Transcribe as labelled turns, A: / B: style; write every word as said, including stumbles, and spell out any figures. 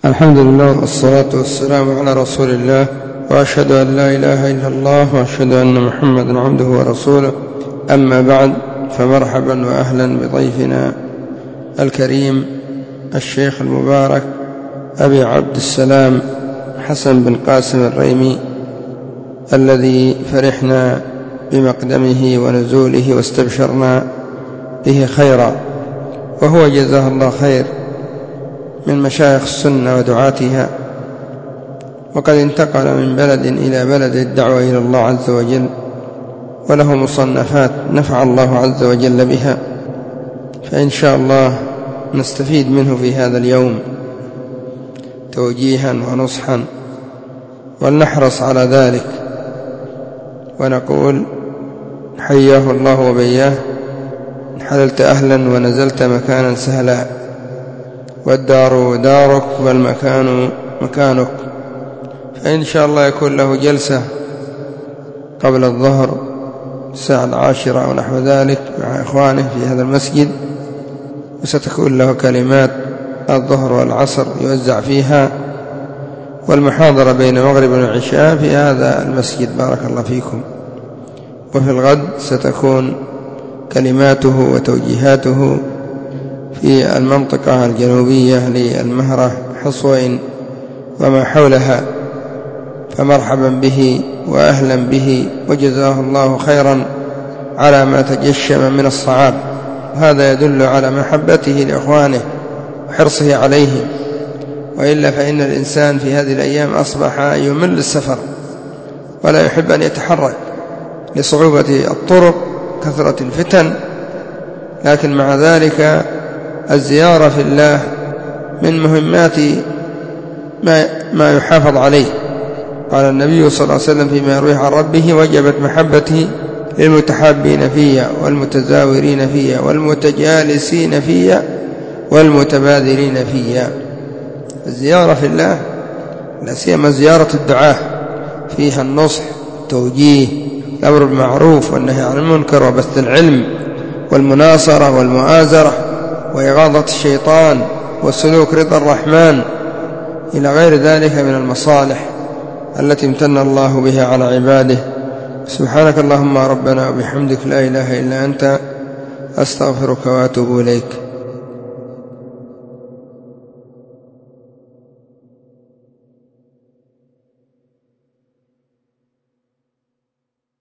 A: الحمد لله والصلاة والسلام على رسول الله، وأشهد أن لا إله إلا الله، وأشهد أن محمدا عبده ورسوله. أما بعد، فمرحبا وأهلا بضيفنا الكريم الشيخ المبارك أبي عبد السلام حسن بن قاسم الريمي، الذي فرحنا بمقدمه ونزوله واستبشرنا به خيرا، وهو جزاه الله خير من مشايخ السنة ودعاتها، وقد انتقل من بلد إلى بلد الدعوة إلى الله عز وجل، وله مصنفات نفع الله عز وجل بها، فإن شاء الله نستفيد منه في هذا اليوم توجيها ونصحا، ولنحرص على ذلك، ونقول حياه الله وبياه. حللت أهلا ونزلت مكانا سهلا، والدار دارك والمكان مكانك. فإن شاء الله يكون له جلسة قبل الظهر الساعة العاشرة أو نحو ذلك مع إخوانه في هذا المسجد، وستكون له كلمات الظهر والعصر يوزع فيها، والمحاضرة بين مغرب والعشاء في هذا المسجد بارك الله فيكم. وفي الغد ستكون كلماته وتوجيهاته في المنطقة الجنوبية للمهرة حصوين وما حولها، فمرحبا به وأهلا به، وجزاه الله خيرا على ما تجشم من الصعاب. هذا يدل على محبته لإخوانه وحرصه عليهم، وإلا فإن الإنسان في هذه الأيام أصبح يمل السفر ولا يحب أن يتحرك لصعوبة الطرق كثرة الفتن، لكن مع ذلك الزيارة في الله من مهمات ما, ما يحافظ عليه. قال النبي صلى الله عليه وسلم فيما يرويه عن ربه: وجبت محبتي للمتحابين فيا والمتزاورين فيا والمتجالسين فيا والمتبادلين فيا. الزيارة في الله لا سيما زيارة الدعاة فيها النصح والتوجيه، الأمر بالمعروف والنهي عن المنكر، وبث العلم والمناصرة والمؤازرة وإغاظة الشيطان وسلوك رضا الرحمن، إلى غير ذلك من المصالح التي امتن الله بها على عباده. سبحانك اللهم ربنا وبحمدك، لا إله إلا أنت، أستغفرك وأتوب إليك.